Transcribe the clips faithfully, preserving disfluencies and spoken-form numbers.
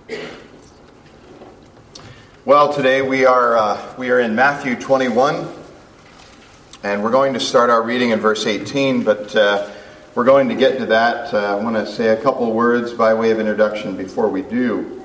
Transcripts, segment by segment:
Well, today we are uh, we are in Matthew twenty-one, and we're going to start our reading in verse eighteen, but uh, we're going to get to that. Uh, I want to say a couple words by way of introduction before we do.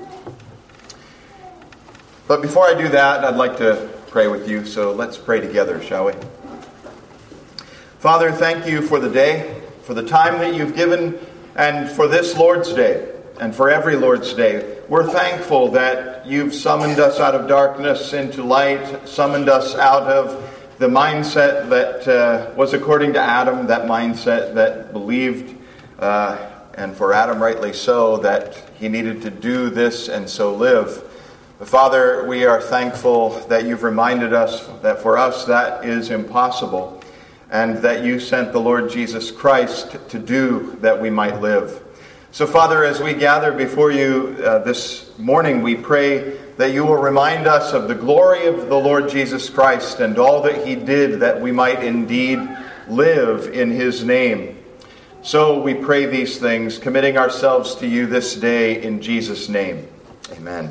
But before I do that, I'd like to pray with you, so let's pray together, shall we? Father, thank you for the day, for the time that you've given, and for this Lord's Day, and for every Lord's Day. We're thankful that you've summoned us out of darkness into light, summoned us out of the mindset that uh, was according to Adam, that mindset that believed, uh, and for Adam rightly so, that he needed to do this and so live. But Father, we are thankful that you've reminded us that for us that is impossible, and that you sent the Lord Jesus Christ to do that we might live. So Father, as we gather before you uh, this morning, we pray that you will remind us of the glory of the Lord Jesus Christ and all that he did that we might indeed live in his name. So we pray these things, committing ourselves to you this day in Jesus' name. Amen.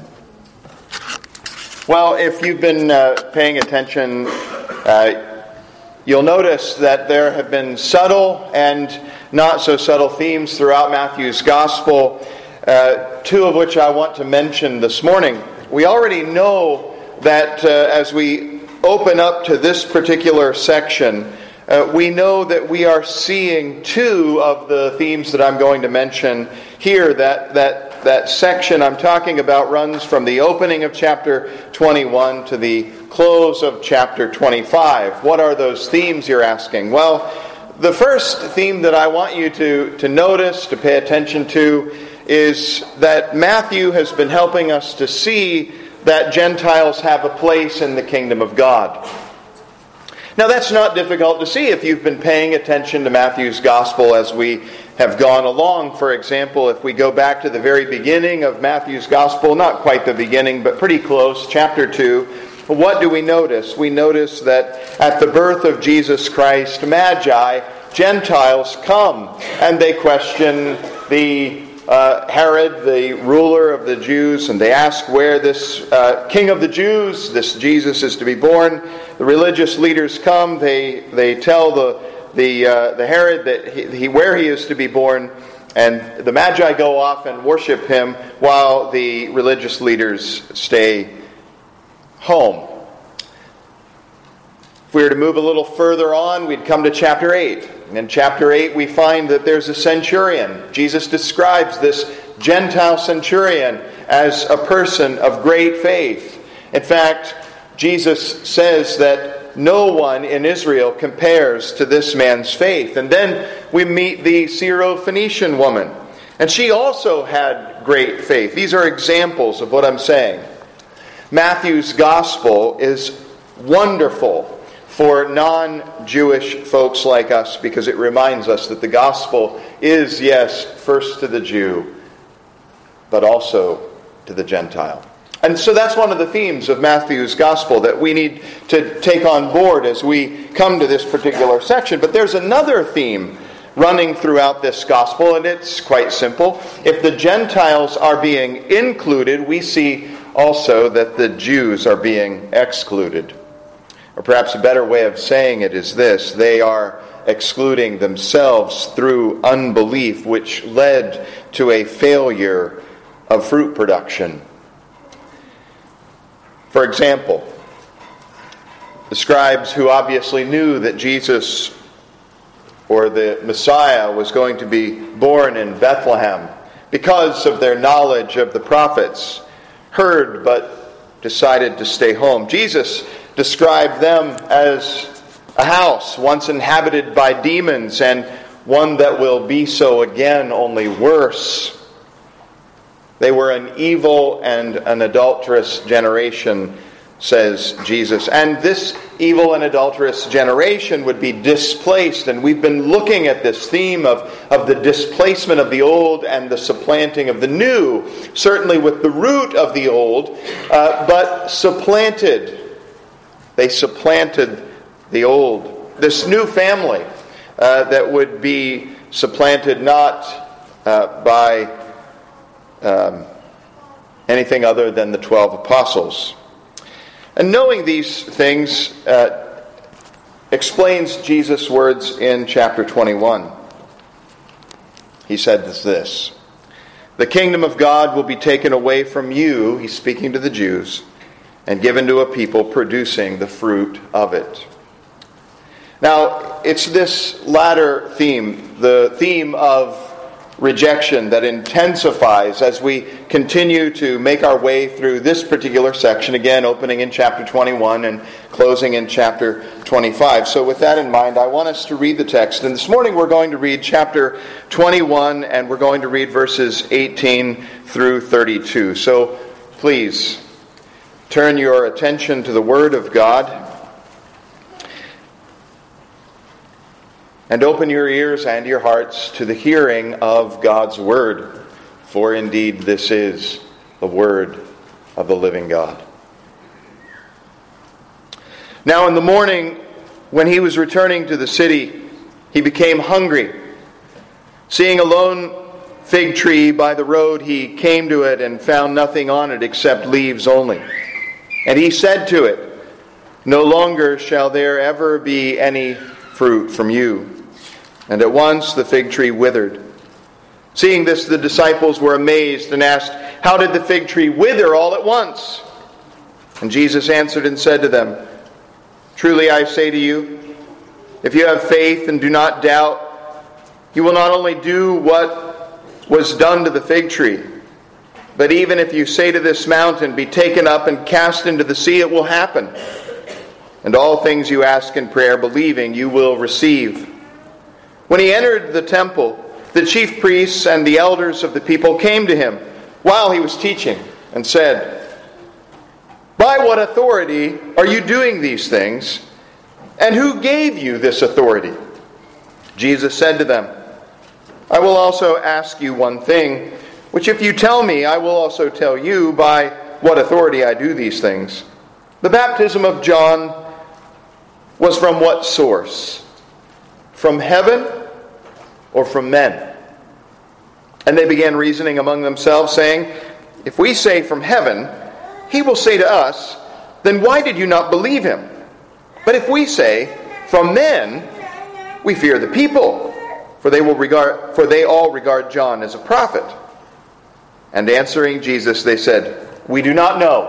Well, if you've been uh, paying attention, uh, you'll notice that there have been subtle and not so subtle themes throughout Matthew's Gospel, uh, two of which I want to mention this morning. We already know that uh, as we open up to this particular section, uh, we know that we are seeing two of the themes that I'm going to mention here. That that that section I'm talking about runs from the opening of chapter twenty-one to the close of chapter twenty-five. What are those themes, you're asking? Well, the first theme that I want you to, to notice, to pay attention to, is that Matthew has been helping us to see that Gentiles have a place in the kingdom of God. Now, that's not difficult to see if you've been paying attention to Matthew's Gospel as we have gone along. For example, if we go back to the very beginning of Matthew's Gospel, not quite the beginning, but pretty close, chapter two, what do we notice? We notice that at the birth of Jesus Christ, Magi, Gentiles, come, and they question the uh, Herod, the ruler of the Jews, and they ask where this uh, king of the Jews, this Jesus, is to be born. The religious leaders come, they they tell the the uh, the Herod that he, he where he is to be born, and the Magi go off and worship him while the religious leaders stay home. If we were to move a little further on, we'd come to chapter eight. In chapter eight, we find that there's a centurion. Jesus describes this Gentile centurion as a person of great faith. In fact, Jesus says that no one in Israel compares to this man's faith. And then we meet the Syrophoenician woman. And she also had great faith. These are examples of what I'm saying. Matthew's Gospel is wonderful for non-Jewish folks like us because it reminds us that the Gospel is, yes, first to the Jew, but also to the Gentile. And so that's one of the themes of Matthew's Gospel that we need to take on board as we come to this particular section. But there's another theme running throughout this Gospel, and it's quite simple. If the Gentiles are being included, we see also that the Jews are being excluded. Or perhaps a better way of saying it is this: they are excluding themselves through unbelief, which led to a failure of fruit production. For example, the scribes, who obviously knew that Jesus or the Messiah was going to be born in Bethlehem because of their knowledge of the prophets, heard but decided to stay home. Jesus described them as a house once inhabited by demons and one that will be so again, only worse. They were an evil and an adulterous generation, says Jesus. And this evil and adulterous generation would be displaced. And we've been looking at this theme of, of the displacement of the old and the supplanting of the new, certainly with the root of the old, uh, but supplanted. They supplanted the old. This new family uh, that would be supplanted not uh, by um, anything other than the twelve apostles. And knowing these things uh, explains Jesus' words in chapter twenty-one. He said this, "The kingdom of God will be taken away from you," he's speaking to the Jews, "and given to a people producing the fruit of it." Now, it's this latter theme, the theme of rejection, that intensifies as we continue to make our way through this particular section, again opening in chapter twenty-one and closing in chapter twenty-five. So with that in mind, I want us to read the text. And this morning we're going to read chapter twenty-one, and we're going to read verses eighteen through thirty-two. So please turn your attention to the Word of God, and open your ears and your hearts to the hearing of God's Word, for indeed this is the Word of the living God. Now in the morning, when he was returning to the city, he became hungry. Seeing a lone fig tree by the road, he came to it and found nothing on it except leaves only. And he said to it, "No longer shall there ever be any fruit from you." And at once the fig tree withered. Seeing this, the disciples were amazed and asked, "How did the fig tree wither all at once?" And Jesus answered and said to them, "Truly I say to you, if you have faith and do not doubt, you will not only do what was done to the fig tree, but even if you say to this mountain, 'Be taken up and cast into the sea,' it will happen. And all things you ask in prayer, believing, you will receive." When he entered the temple, the chief priests and the elders of the people came to him while he was teaching and said, "By what authority are you doing these things? And who gave you this authority?" Jesus said to them, "I will also ask you one thing, which if you tell me, I will also tell you by what authority I do these things. The baptism of John was from what source? From heaven or from men?" And they began reasoning among themselves, saying, "If we say from heaven, he will say to us, 'Then why did you not believe him?' But if we say from men, we fear the people, for they will regard for they all regard John as a prophet." And answering Jesus, they said, "We do not know."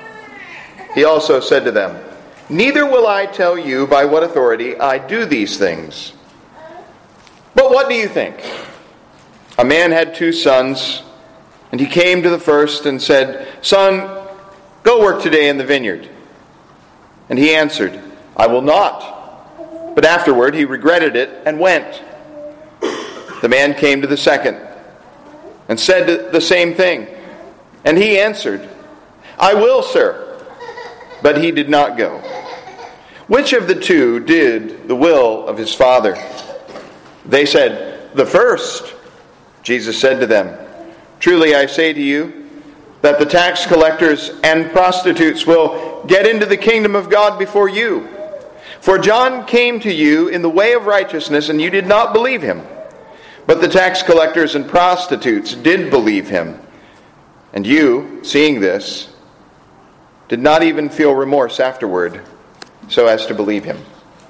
He also said to them, "Neither will I tell you by what authority I do these things. But what do you think? A man had two sons, and he came to the first and said, 'Son, go work today in the vineyard.' And he answered, 'I will not.' But afterward he regretted it and went. The man came to the second and said the same thing. And he answered, 'I will, sir.' But he did not go. Which of the two did the will of his father?" They said, "The first." Jesus said to them, "Truly I say to you, that the tax collectors and prostitutes will get into the kingdom of God before you. For John came to you in the way of righteousness, and you did not believe him. But the tax collectors and prostitutes did believe him. And you, seeing this, did not even feel remorse afterward, so as to believe him."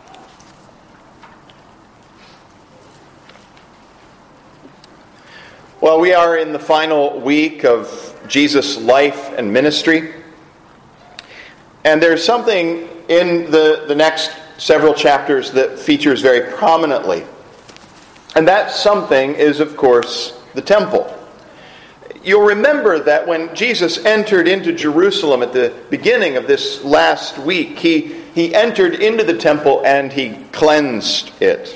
Well, we are in the final week of Jesus' life and ministry. And there's something in the, the next several chapters that features very prominently. And that something is, of course, the temple. You'll remember that when Jesus entered into Jerusalem at the beginning of this last week, he, he entered into the temple and he cleansed it.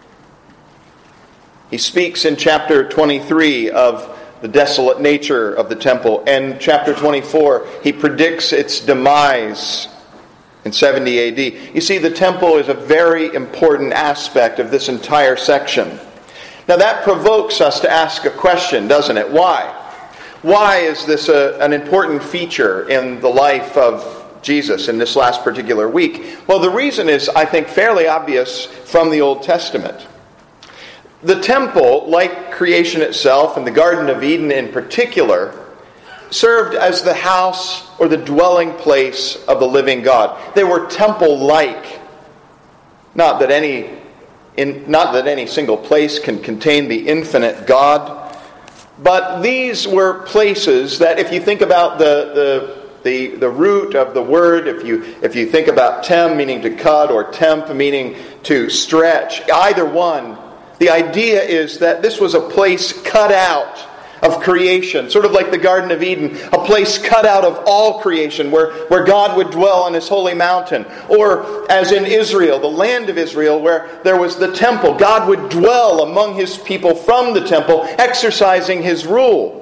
He speaks in chapter twenty-three of the desolate nature of the temple. And chapter twenty-four, he predicts its demise in seventy A D. You see, the temple is a very important aspect of this entire section. Now that provokes us to ask a question, doesn't it? Why? Why is this a, an important feature in the life of Jesus in this last particular week? Well, the reason is, I think, fairly obvious from the Old Testament. The temple, like creation itself and the Garden of Eden in particular, served as the house or the dwelling place of the living God. They were temple-like. Not that any, in, not that any single place can contain the infinite God, but these were places that, if you think about the the the, the root of the word, if you if you think about tem meaning to cut or temp meaning to stretch, either one, the idea is that this was a place cut out of creation, sort of like the Garden of Eden, a place cut out of all creation where, where God would dwell on His holy mountain. Or as in Israel, the land of Israel, where there was the temple. God would dwell among His people from the temple, exercising His rule.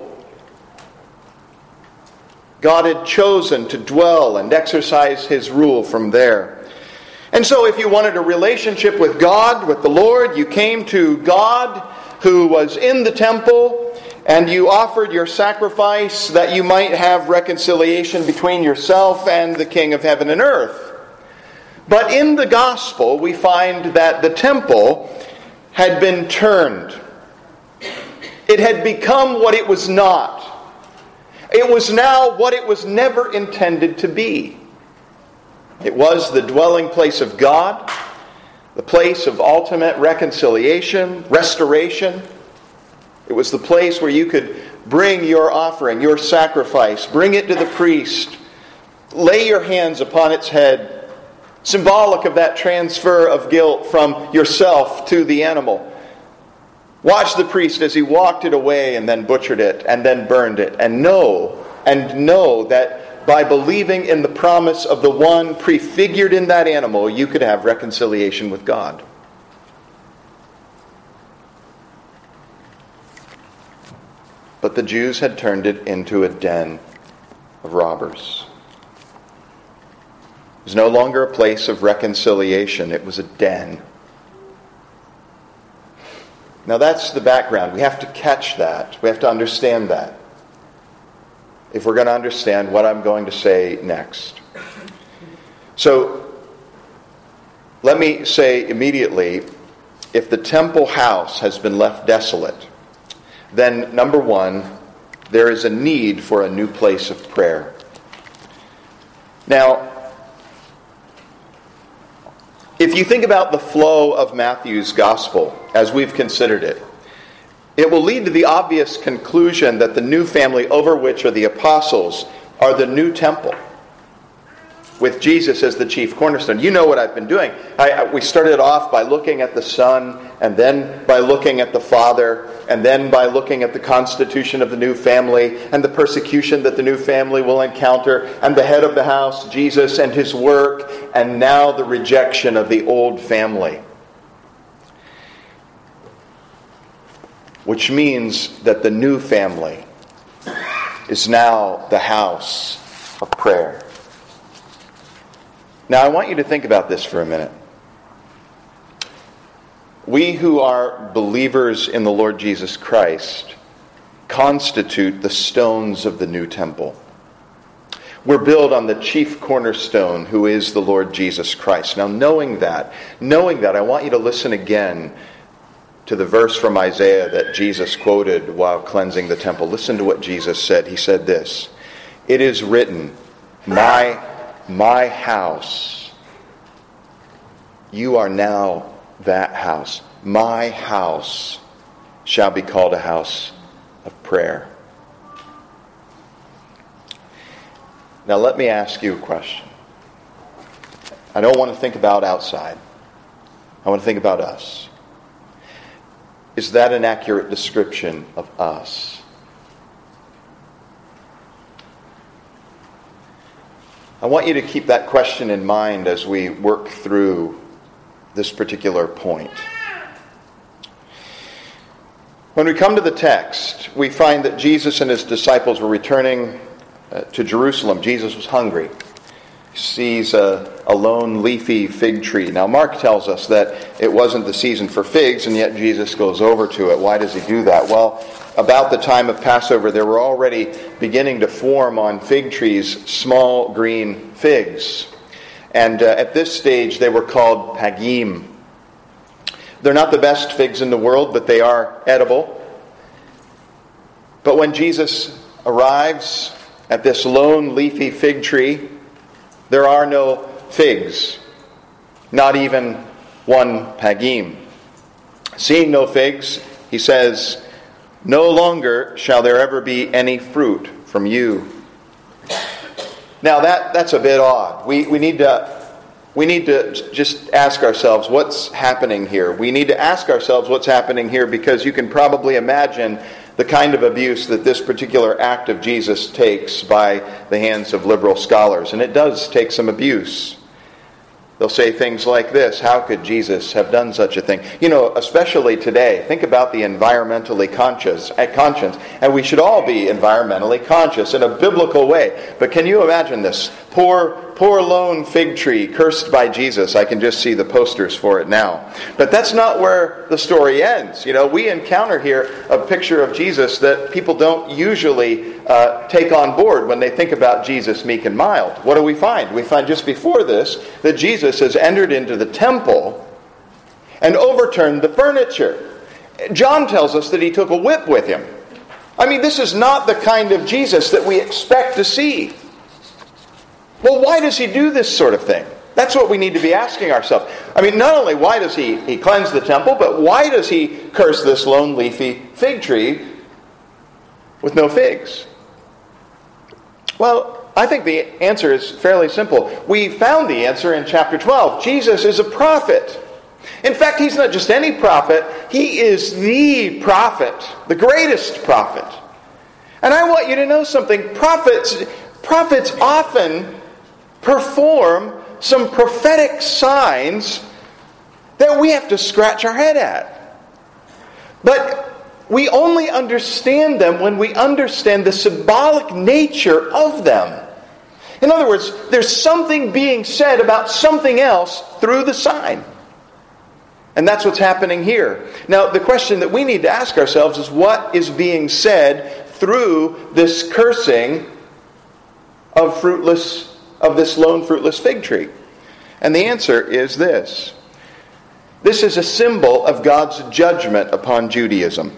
God had chosen to dwell and exercise His rule from there. And so if you wanted a relationship with God, with the Lord, you came to God who was in the temple, and you offered your sacrifice that you might have reconciliation between yourself and the King of heaven and earth. But in the gospel, we find that the temple had been turned. It had become what it was not. It was now what it was never intended to be. It was the dwelling place of God, the place of ultimate reconciliation, restoration. It was the place where you could bring your offering, your sacrifice, bring it to the priest, lay your hands upon its head, symbolic of that transfer of guilt from yourself to the animal. Watch the priest as he walked it away and then butchered it and then burned it, and know, and know that by believing in the promise of the one prefigured in that animal, you could have reconciliation with God. But the Jews had turned it into a den of robbers. It was no longer a place of reconciliation. It was a den. Now that's the background. We have to catch that. We have to understand that if we're going to understand what I'm going to say next. So, let me say immediately, if the temple house has been left desolate, then, number one, there is a need for a new place of prayer. Now, if you think about the flow of Matthew's gospel, as we've considered it, it will lead to the obvious conclusion that the new family over which are the apostles are the new temple, with Jesus as the chief cornerstone. You know what I've been doing. I, I, we started off by looking at the Son, and then by looking at the Father, and then by looking at the constitution of the new family, and the persecution that the new family will encounter, and the head of the house, Jesus, and His work, and now the rejection of the old family. Which means that the new family is now the house of prayer. Now, I want you to think about this for a minute. We who are believers in the Lord Jesus Christ constitute the stones of the new temple. We're built on the chief cornerstone, who is the Lord Jesus Christ. Now, knowing that, knowing that, I want you to listen again to the verse from Isaiah that Jesus quoted while cleansing the temple. Listen to what Jesus said. He said this, "It is written, my My house, you are now that house. My house shall be called a house of prayer." Now let me ask you a question. I don't want to think about outside. I want to think about us. Is that an accurate description of us? I want you to keep that question in mind as we work through this particular point. When we come to the text, we find that Jesus and His disciples were returning uh, to Jerusalem. Jesus was hungry. He sees a, a lone leafy fig tree. Now, Mark tells us that it wasn't the season for figs, and yet Jesus goes over to it. Why does He do that? Well, about the time of Passover, there were already beginning to form on fig trees small green figs. And uh, at this stage, they were called pagim. They're not the best figs in the world, but they are edible. But when Jesus arrives at this lone leafy fig tree. There are no figs, not even one pagim. Seeing no figs, he says, "No longer shall there ever be any fruit from you." Now that, that's a bit odd. We, we need to we need to just ask ourselves what's happening here. We need to ask ourselves what's happening here because you can probably imagine the kind of abuse that this particular act of Jesus takes by the hands of liberal scholars. And it does take some abuse. They'll say things like this: how could Jesus have done such a thing? You know, especially today, think about the environmentally conscious, conscience, and we should all be environmentally conscious in a biblical way. But can you imagine this? Poor, poor lone fig tree cursed by Jesus. I can just see the posters for it now. But that's not where the story ends. You know, we encounter here a picture of Jesus that people don't usually uh, take on board when they think about Jesus meek and mild. What do we find? We find just before this that Jesus has entered into the temple and overturned the furniture. John tells us that he took a whip with him. I mean, this is not the kind of Jesus that we expect to see. Well, why does he do this sort of thing? That's what we need to be asking ourselves. I mean, not only why does he, he cleanse the temple, but why does he curse this lone leafy fig tree with no figs? Well, I think the answer is fairly simple. We found the answer in chapter twelve. Jesus is a prophet. In fact, he's not just any prophet. He is the prophet, the greatest prophet. And I want you to know something. Prophets, prophets often perform some prophetic signs that we have to scratch our head at. But we only understand them when we understand the symbolic nature of them. In other words, there's something being said about something else through the sign. And that's what's happening here. Now, the question that we need to ask ourselves is what is being said through this cursing of fruitless of this lone fruitless fig tree? And the answer is this. This is a symbol of God's judgment upon Judaism.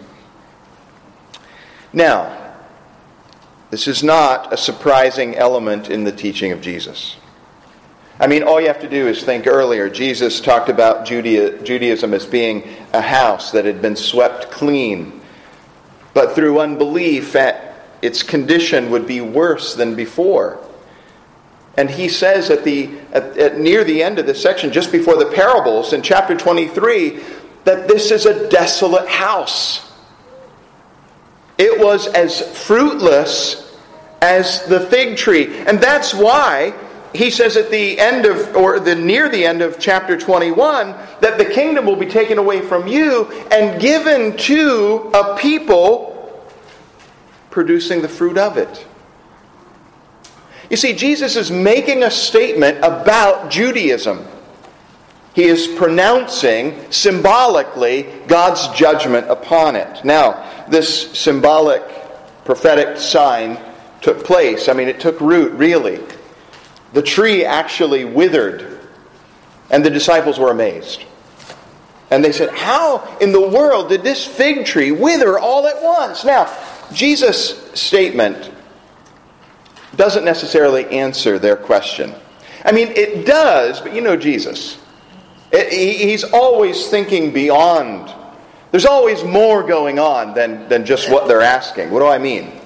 Now, this is not a surprising element in the teaching of Jesus. I mean, all you have to do is think earlier. Jesus talked about Judea, Judaism as being a house that had been swept clean. But through unbelief, its condition would be worse than before. And he says at the at, at near the end of this section, just before the parables, in chapter twenty-three, that this is a desolate house. It was as fruitless as the fig tree. And that's why he says at the end of, or the near the end of chapter twenty-one, that the kingdom will be taken away from you and given to a people producing the fruit of it. You see, Jesus is making a statement about Judaism. He is pronouncing symbolically God's judgment upon it. Now, this symbolic prophetic sign took place. I mean, it took root, really. The tree actually withered, and the disciples were amazed. And they said, how in the world did this fig tree wither all at once? Now, Jesus' statement doesn't necessarily answer their question. I mean, it does, but you know Jesus. It, he, he's always thinking beyond. There's always more going on than, than just what they're asking. What do I mean?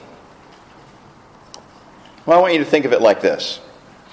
Well, I want you to think of it like this.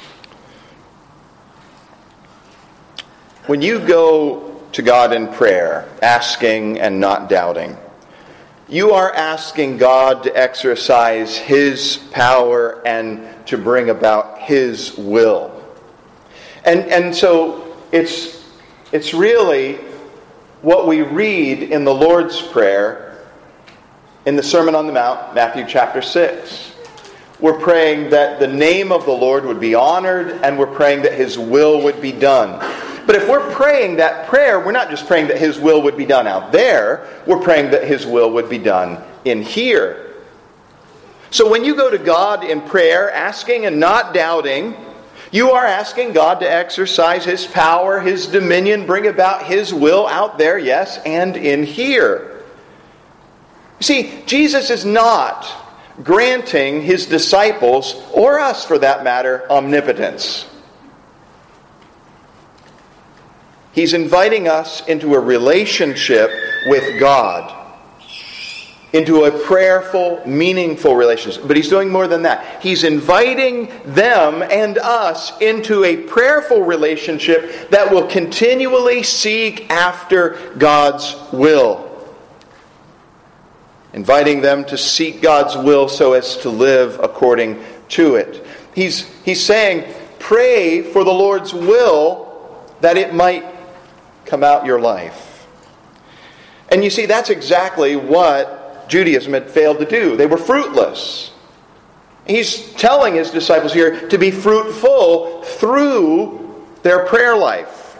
When you go to God in prayer, asking and not doubting, you are asking God to exercise His power and to bring about His will. And and so it's it's really what we read in the Lord's Prayer in the Sermon on the Mount, Matthew chapter six. We're praying that the name of the Lord would be honored, and we're praying that His will would be done. But if we're praying that prayer, we're not just praying that His will would be done out there, we're praying that His will would be done in here. So when you go to God in prayer, asking and not doubting, you are asking God to exercise His power, His dominion, bring about His will out there, yes, and in here. You see, Jesus is not granting his disciples, or us for that matter, omnipotence. He's inviting us into a relationship with God, into a prayerful, meaningful relationship. But he's doing more than that. He's inviting them and us into a prayerful relationship that will continually seek after God's will. Inviting them to seek God's will so as to live according to it. He's, he's saying, pray for the Lord's will that it might come out your life. And you see, that's exactly what Judaism had failed to do. They were fruitless. He's telling his disciples here to be fruitful through their prayer life.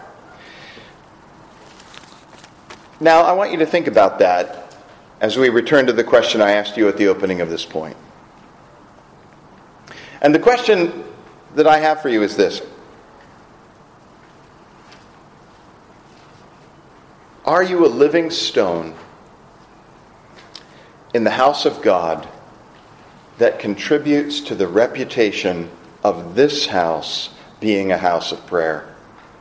Now, I want you to think about that as we return to the question I asked you at the opening of this point. And the question that I have for you is this. Are you a living stone in the house of God that contributes to the reputation of this house being a house of prayer?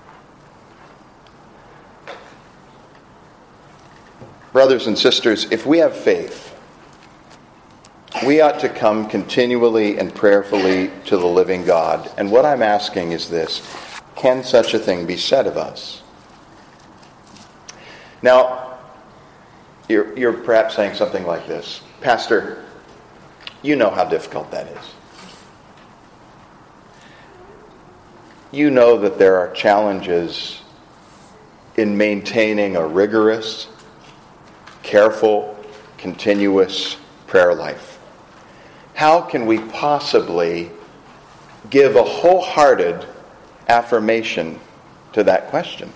Brothers and sisters, if we have faith, we ought to come continually and prayerfully to the living God. And what I'm asking is this: can such a thing be said of us? Now, you're, you're perhaps saying something like this: Pastor, you know how difficult that is. You know that there are challenges in maintaining a rigorous, careful, continuous prayer life. How can we possibly give a wholehearted affirmation to that question?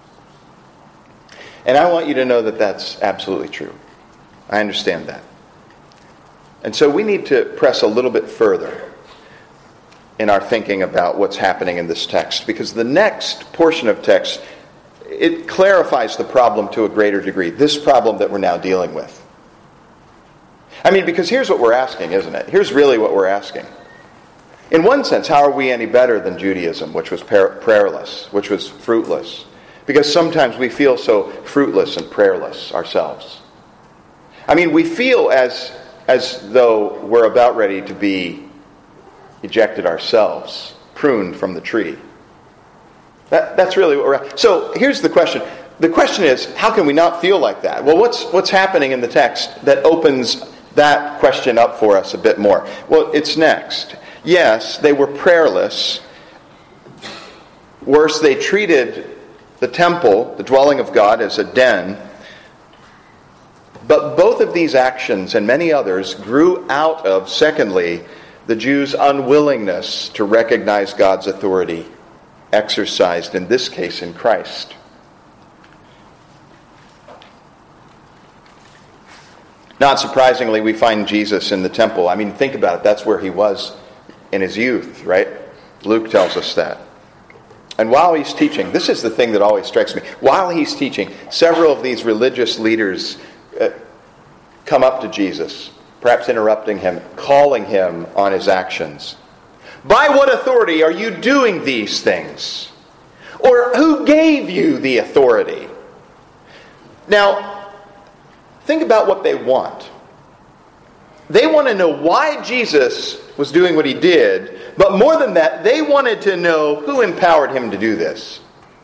And I want you to know that that's absolutely true. I understand that. And so we need to press a little bit further in our thinking about what's happening in this text, because the next portion of text, it clarifies the problem to a greater degree, this problem that we're now dealing with. I mean, because here's what we're asking, isn't it? Here's really what we're asking. In one sense, how are we any better than Judaism, which was prayerless, which was fruitless? Because sometimes we feel so fruitless and prayerless ourselves. I mean, we feel as, as though we're about ready to be ejected ourselves, pruned from the tree. That, that's really what we're... So here's the question. The question is, how can we not feel like that? Well, what's what's happening in the text that opens that question up for us a bit more? Well, it's next. Yes, they were prayerless. Worse, they treated the temple, the dwelling of God, as a den. But both of these actions and many others grew out of, secondly, the Jews' unwillingness to recognize God's authority exercised, in this case, in Christ. Not surprisingly, we find Jesus in the temple. I mean, think about it. That's where he was in his youth, right? Luke tells us that. And while he's teaching, this is the thing that always strikes me. While he's teaching, several of these religious leaders uh, come up to Jesus, perhaps interrupting him, calling him on his actions. By what authority are you doing these things? Or who gave you the authority? Now, think about what they want. They want to know why Jesus was doing what he did, but more than that, they wanted to know who empowered him to do this.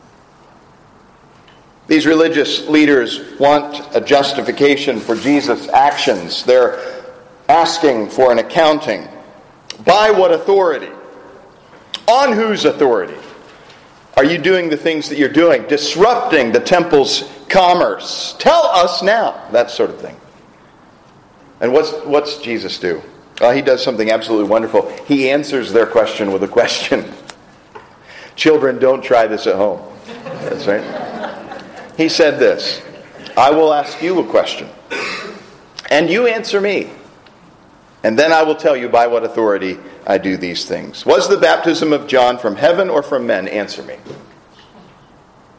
These religious leaders want a justification for Jesus' actions. They're asking for an accounting. By what authority? On whose authority are you doing the things that you're doing? Disrupting the temple's commerce. Tell us now. That sort of thing. And what's, what's Jesus do? Well, he does something absolutely wonderful. He answers their question with a question. Children, don't try this at home. That's right. He said this: I will ask you a question, and you answer me. And then I will tell you by what authority I do these things. Was the baptism of John from heaven or from men? Answer me.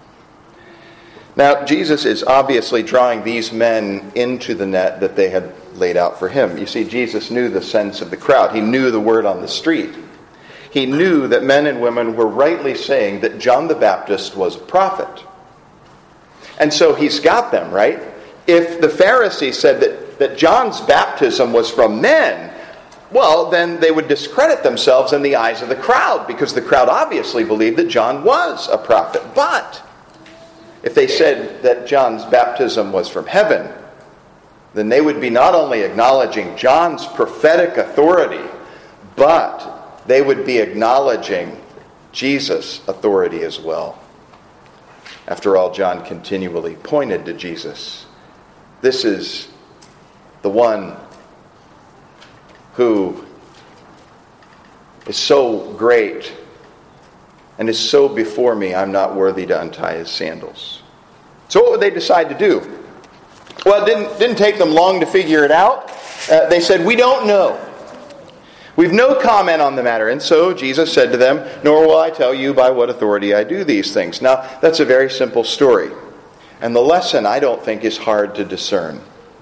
Now, Jesus is obviously drawing these men into the net that they had laid out for him. You see, Jesus knew the sense of the crowd. He knew the word on the street. He knew that men and women were rightly saying that John the Baptist was a prophet. And so he's got them, right? If the Pharisees said that, that John's baptism was from men, well, then they would discredit themselves in the eyes of the crowd, because the crowd obviously believed that John was a prophet. But if they said that John's baptism was from heaven, then they would be not only acknowledging John's prophetic authority, but they would be acknowledging Jesus' authority as well. After all, John continually pointed to Jesus. This is the one who is so great and is so before me, I'm not worthy to untie his sandals. So what would they decide to do? Well, it didn't, didn't take them long to figure it out. Uh, they said, we don't know. We've no comment on the matter. And so Jesus said to them, nor will I tell you by what authority I do these things. Now, that's a very simple story. And the lesson, I don't think, is hard to discern.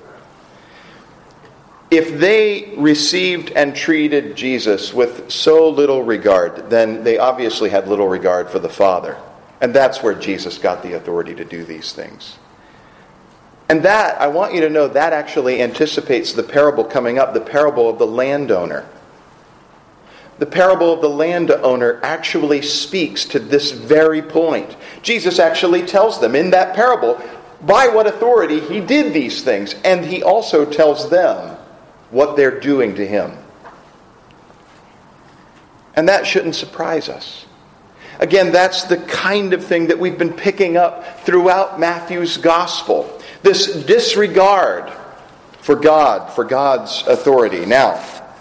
If they received and treated Jesus with so little regard, then they obviously had little regard for the Father. And that's where Jesus got the authority to do these things. And that, I want you to know, that actually anticipates the parable coming up, the parable of the landowner. The parable of the landowner actually speaks to this very point. Jesus actually tells them in that parable by what authority he did these things. And he also tells them what they're doing to him. And that shouldn't surprise us. Again, that's the kind of thing that we've been picking up throughout Matthew's gospel. This disregard for God, for God's authority. Now,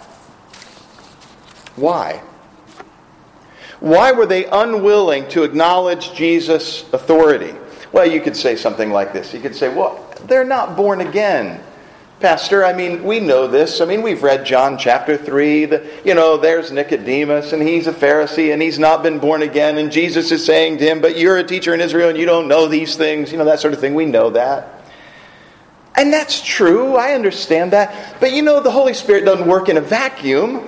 why? Why were they unwilling to acknowledge Jesus' authority? Well, you could say something like this. You could say, well, they're not born again. Pastor, I mean, we know this. I mean, we've read John chapter three. The, you know, there's Nicodemus, and he's a Pharisee, and he's not been born again. And Jesus is saying to him, but you're a teacher in Israel, and you don't know these things. You know, that sort of thing. We know that. And that's true. I understand that. But you know, the Holy Spirit doesn't work in a vacuum.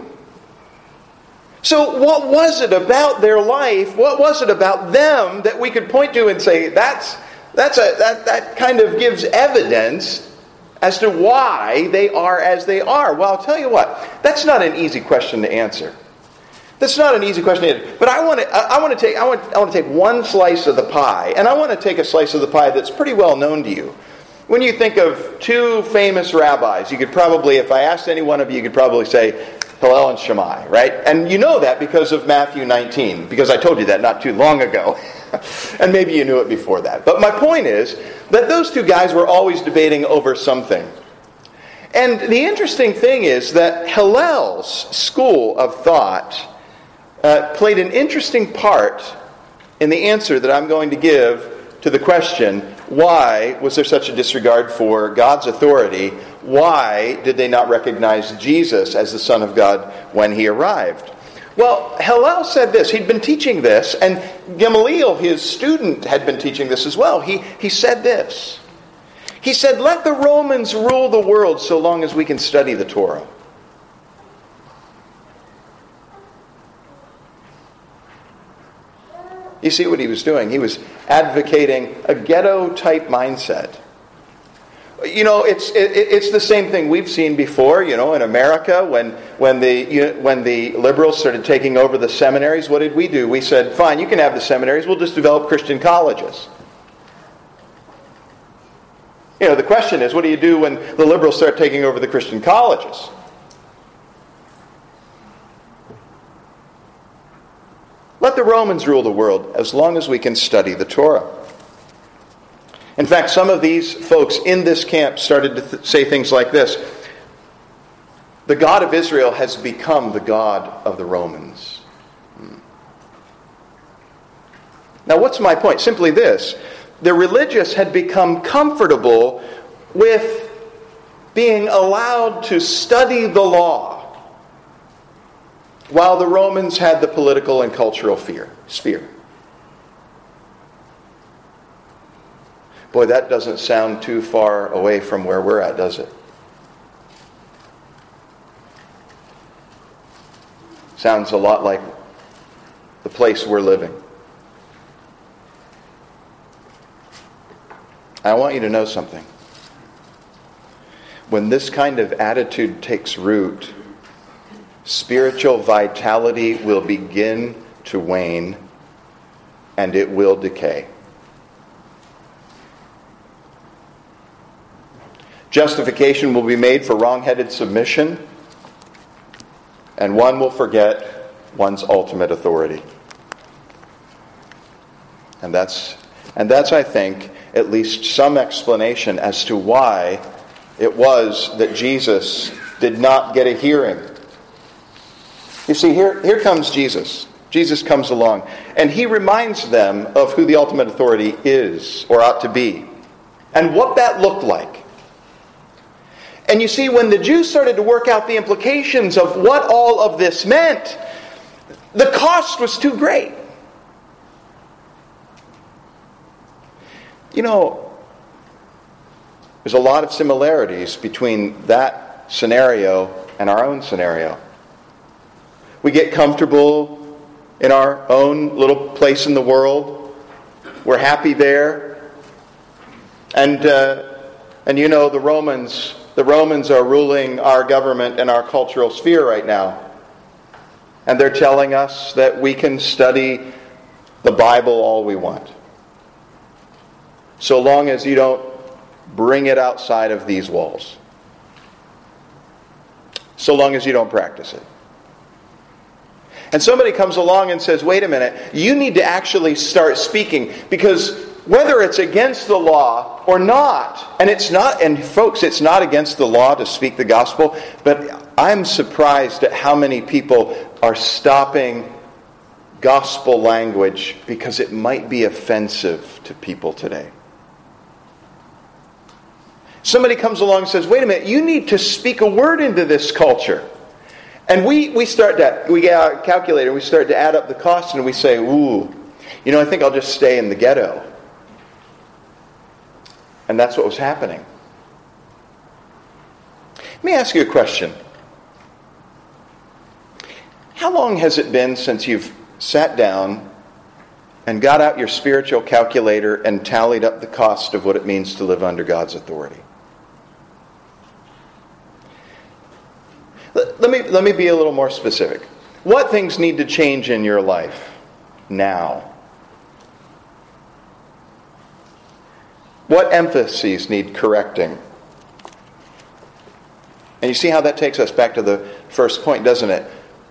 So what was it about their life, what was it about them that we could point to and say, that's that's a that, that kind of gives evidence as to why they are as they are? Well, I'll tell you what, that's not an easy question to answer. That's not an easy question to answer. But I want to I want to take I want I want to take one slice of the pie, and I want to take a slice of the pie that's pretty well known to you. When you think of two famous rabbis, you could probably, if I asked any one of you, you could probably say Hillel and Shammai, right? And you know that because of Matthew nineteen, because I told you that not too long ago. And maybe you knew it before that. But my point is that those two guys were always debating over something. And the interesting thing is that Hillel's school of thought uh, played an interesting part in the answer that I'm going to give to the question, why was there such a disregard for God's authority? Why did they not recognize Jesus as the Son of God when he arrived? Well, Hillel said this. He'd been teaching this, and Gamaliel, his student, had been teaching this as well. He, he said this. He said, let the Romans rule the world so long as we can study the Torah. You see what he was doing? He was advocating a ghetto-type mindset. You know, it's it, it's the same thing we've seen before. You know, in America, when when the you, when the liberals started taking over the seminaries, what did we do? We said, "Fine, you can have the seminaries. We'll just develop Christian colleges." You know, the question is, what do you do when the liberals start taking over the Christian colleges? Let the Romans rule the world as long as we can study the Torah. In fact, some of these folks in this camp started to th- say things like this. The God of Israel has become the God of the Romans. Hmm. Now, what's my point? Simply this. The religious had become comfortable with being allowed to study the law, while the Romans had the political and cultural fear, sphere. Boy, that doesn't sound too far away from where we're at, does it? Sounds a lot like the place we're living. I want you to know something. When this kind of attitude takes root, spiritual vitality will begin to wane and it will decay. Justification will be made for wrong-headed submission, and one will forget one's ultimate authority. And that's, and that's, I think, at least some explanation as to why it was that Jesus did not get a hearing. You see, here, here comes Jesus. Jesus comes along, and he reminds them of who the ultimate authority is, or ought to be, and what that looked like. And you see, when the Jews started to work out the implications of what all of this meant, the cost was too great. You know, there's a lot of similarities between that scenario and our own scenario. We get comfortable in our own little place in the world. We're happy there. And, uh, and you know, the Romans... The Romans are ruling our government and our cultural sphere right now. And they're telling us that we can study the Bible all we want, so long as you don't bring it outside of these walls. So long as you don't practice it. And somebody comes along and says, wait a minute, you need to actually start speaking, because whether it's against the law or not, and it's not, and folks, it's not against the law to speak the gospel, but I'm surprised at how many people are stopping gospel language because it might be offensive to people today. Somebody comes along and says, wait a minute, you need to speak a word into this culture. And we, we start to, we get our calculator, we start to add up the costs, and we say, ooh, you know, I think I'll just stay in the ghetto. And that's what was happening. Let me ask you a question. How long has it been since you've sat down and got out your spiritual calculator and tallied up the cost of what it means to live under God's authority? Let, let me, let me be a little more specific. What things need to change in your life now? What emphases need correcting? And you see how that takes us back to the first point, doesn't it?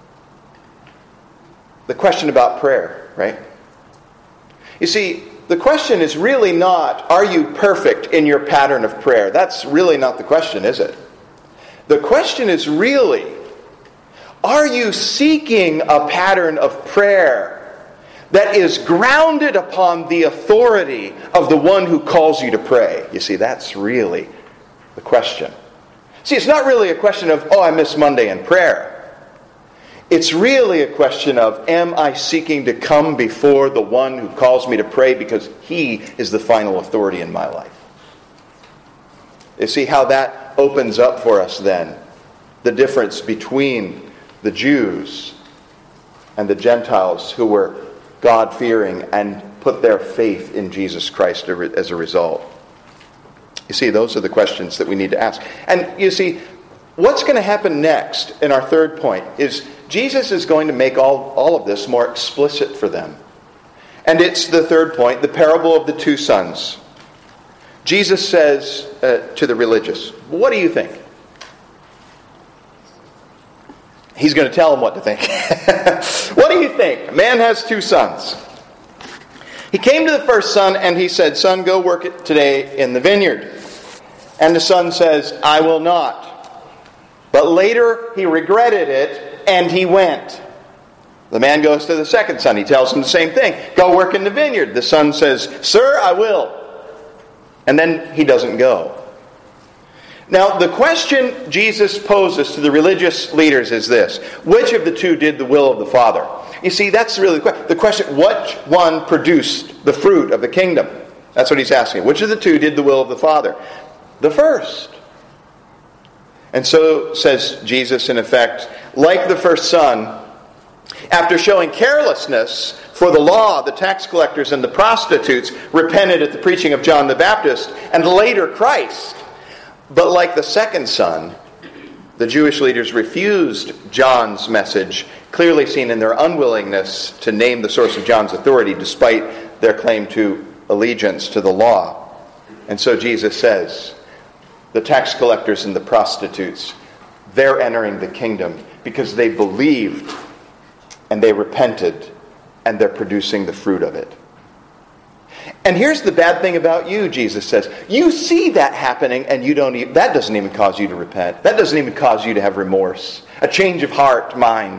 The question about prayer, right? You see, the question is really not, are you perfect in your pattern of prayer? That's really not the question, is it? The question is really, are you seeking a pattern of prayer that is grounded upon the authority of the one who calls you to pray? You see, that's really the question. See, it's not really a question of, oh, I missed Monday in prayer. It's really a question of, am I seeking to come before the one who calls me to pray because he is the final authority in my life? You see how that opens up for us then the difference between the Jews and the Gentiles who were God-fearing and put their faith in Jesus Christ as a result. You see, those are the questions that we need to ask. And you see, what's going to happen next in our third point is Jesus is going to make all, all of this more explicit for them. And it's the third point, the parable of the two sons. Jesus says uh, to the religious, what do you think? He's going to tell them what to think. What do you think? A man has two sons. He came to the first son and he said, son, go work it today in the vineyard. And the son says, I will not. But later he regretted it and he went. The man goes to the second son. He tells him the same thing. Go work in the vineyard. The son says, sir, I will. And then he doesn't go. Now, the question Jesus poses to the religious leaders is this. Which of the two did the will of the Father? You see, that's really the question. The question, which one produced the fruit of the kingdom? That's what he's asking. Which of the two did the will of the Father? The first. And so, says Jesus in effect, like the first son, After showing carelessness for the law, the tax collectors and the prostitutes repented at the preaching of John the Baptist and later Christ. But like the second son, the Jewish leaders refused John's message, clearly seen in their unwillingness to name the source of John's authority despite their claim to allegiance to the law. And so Jesus says, the tax collectors and the prostitutes, they're entering the kingdom because they believed and they repented and they're producing the fruit of it. And here's the bad thing about you, Jesus says. You see that happening and you don't even, that doesn't even cause you to repent. That doesn't even cause you to have remorse, a change of heart, mind.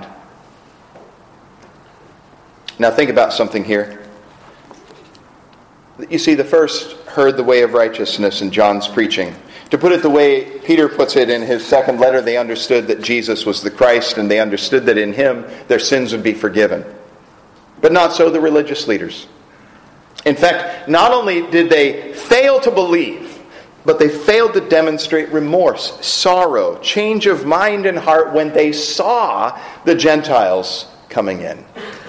Now think about something here. You see, the first heard the way of righteousness in John's preaching. To put it the way Peter puts it in his second letter, they understood that Jesus was the Christ, and they understood that in him their sins would be forgiven. But not so the religious leaders. In fact, not only did they fail to believe, but they failed to demonstrate remorse, sorrow, change of mind and heart when they saw the Gentiles coming in.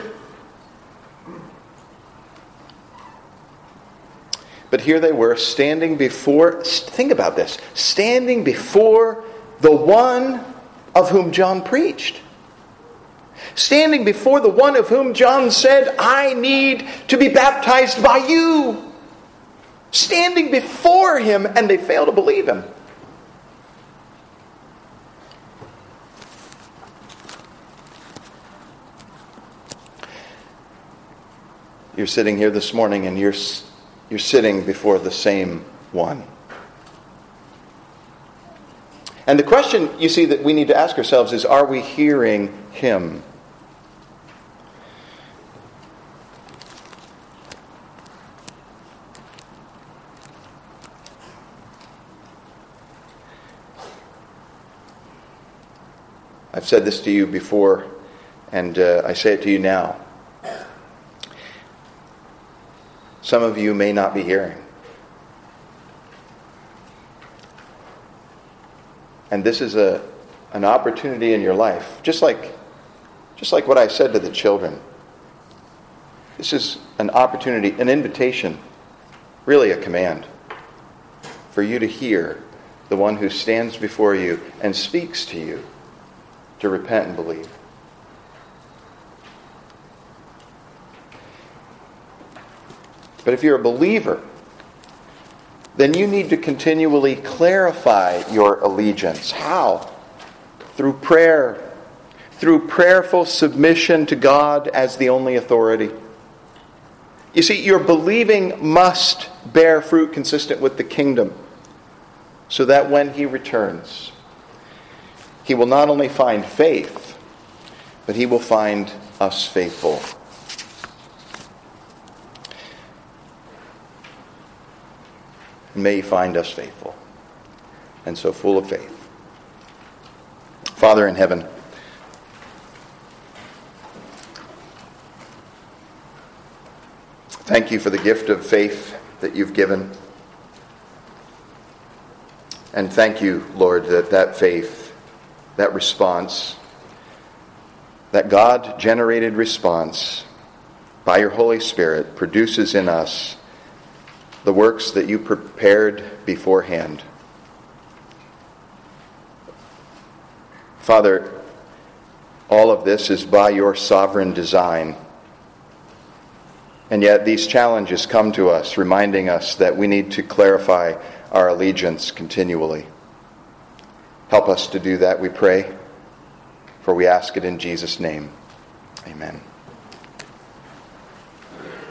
But here they were, standing before, think about this, standing before the one of whom John preached. Standing before the one of whom John said, I need to be baptized by you. Standing before him, and they fail to believe him. You're sitting here this morning and you're You're sitting before the same one. And the question, you see, that we need to ask ourselves is, are we hearing him? I've said this to you before, and uh, I say it to you now. Some of you may not be hearing. And this is a an opportunity in your life, just like just like what I said to the children. This is an opportunity, an invitation, really a command, for you to hear the one who stands before you and speaks to you to repent and believe. But if you're a believer, then you need to continually clarify your allegiance. How? Through prayer. Through prayerful submission to God as the only authority. You see, your believing must bear fruit consistent with the kingdom, so that when he returns, he will not only find faith, but he will find us faithful. May he find us faithful and so full of faith. Father in heaven, thank you for the gift of faith that you've given. And thank you, Lord, that that faith, that response, that God-generated response by your Holy Spirit produces in us the works that you prepared beforehand. Father, all of this is by your sovereign design. And yet these challenges come to us, reminding us that we need to clarify our allegiance continually. Help us to do that, we pray, for we ask it in Jesus' name. Amen.